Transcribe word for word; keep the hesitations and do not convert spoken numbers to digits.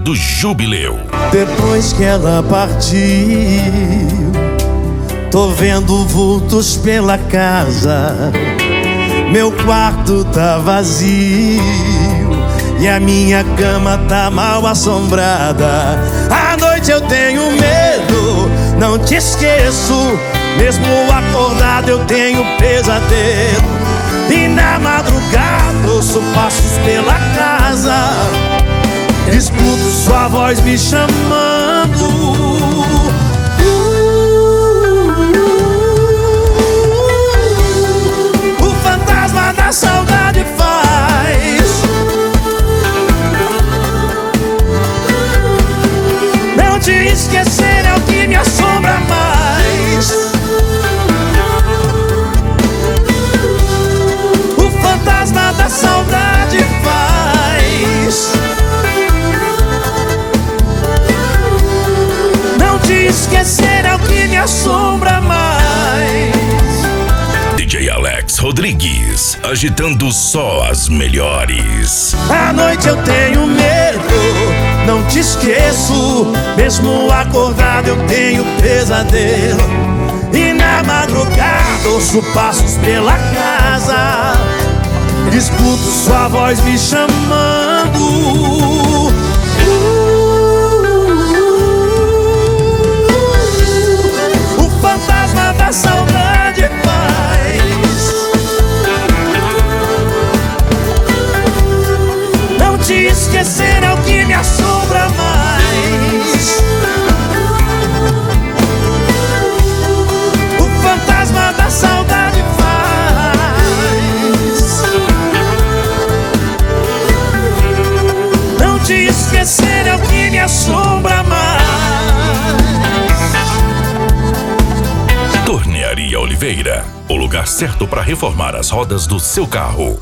do Jubileu. Depois que ela partiu, tô vendo vultos pela casa. Meu quarto tá vazio e a minha cama tá mal assombrada. À noite eu tenho medo, não te esqueço. Mesmo acordado eu tenho pesadelo. E na madrugada ouço passos pela casa. Escuto sua voz me chamando. O fantasma da saudade faz não te esquecer, é o que me assombra mais. O fantasma da saudade faz não te esquecer, é o que me assombra mais. D J Alex Rodrigues, agitando só as melhores. À noite eu tenho medo, não te esqueço. Mesmo acordado eu tenho pesadelo. E na madrugada ouço passos pela casa. Escuto sua voz me chamando. O fantasma da saudade faz não te esquecer, é o que me assombra mais. O fantasma da saudade faz não te esquecer, é o que me assombra mais. Tornearia Oliveira, o lugar certo para reformar as rodas do seu carro.